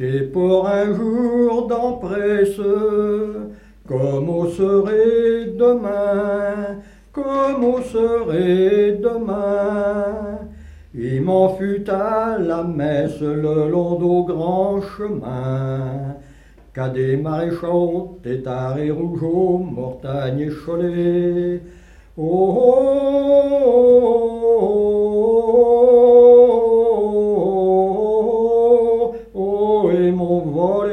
Qu'est pour un jour d'empresse, comme au serait demain, comme au serait demain. Il m'en fut à la messe le long d'au grand chemin, qu'à des maréchaux, Tétart et Rougeau, Mortagne et Cholet. Oh, oh, oh, oh, oh, et mon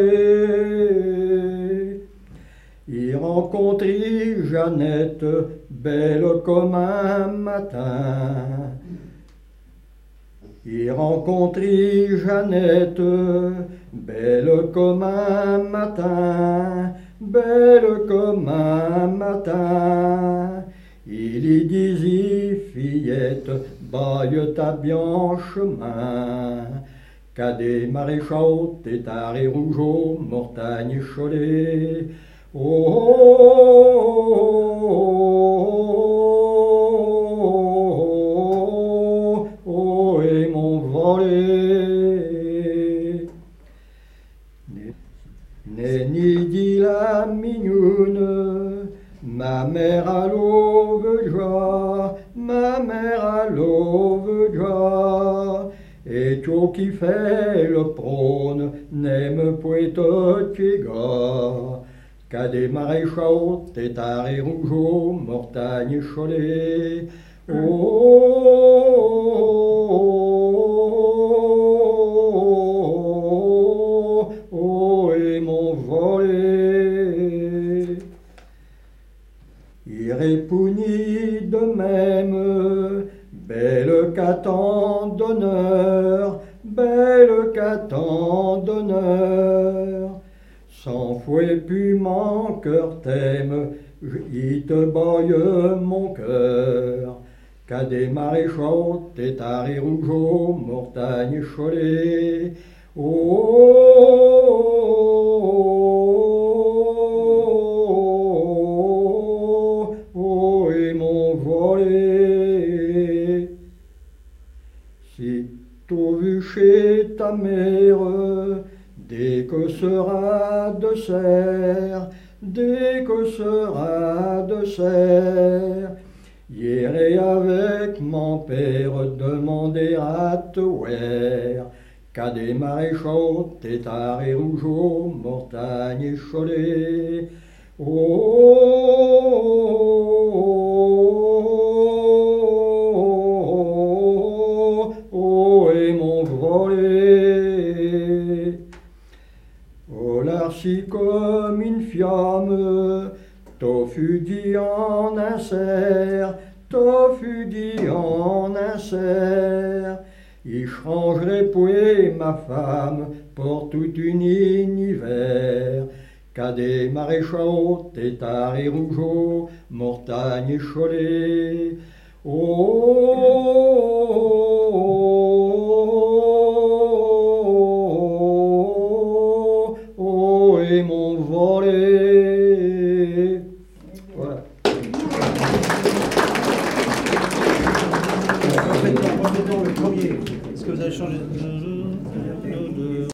volet. Il rencontrit Jeannette, belle comme un matin. Il rencontrit Jeannette, belle comme un matin, belle comme un matin. Il y disait, fillette, baille ta bien chemin, qu'à des maréchaux, Tétart et Rougeau, Mortagne et Cholet. Oh, oh, oh, oh, et mon volet. Nenni dit la mignoune, ma mère à l'auve-joie, ma mère à l'auve-joie. Et toi qui fais le prône, n'aime point tes gars, qu'à des maréchaux, Tétart et Rougeau, Mortagne et Cholet. Oh, oh, oh, oh, et mon volet. Il répondit de même, belle qu'à tant d'honneur, belle qu'à tant d'honneur. Sans fouet puis mon cœur t'aime, il te baille mon cœur, qu'à des maréchaux, Tétart et Rougeau, Mortagne et Cholet. Oh, oh, oh, oh, et mon volet. Si t'as vu chez ta mère, dès que sera de serre, dès que sera de serre, j'irai avec mon père demander à te voir, qu'à des maréchaux, Tétart et Rougeau, Mortagne et Cholet. Oh, oh, oh, oh, et mon volet. Oh, l'arci comme une flamme, t'as fudi en insert, t'as fudi en insert. Il changerait pour ma femme pour tout un hiver, qu'à des maréchaux, Tétart et Rougeau, Mortagne et Cholet. Oh, oh, oh, oh, et mon volet.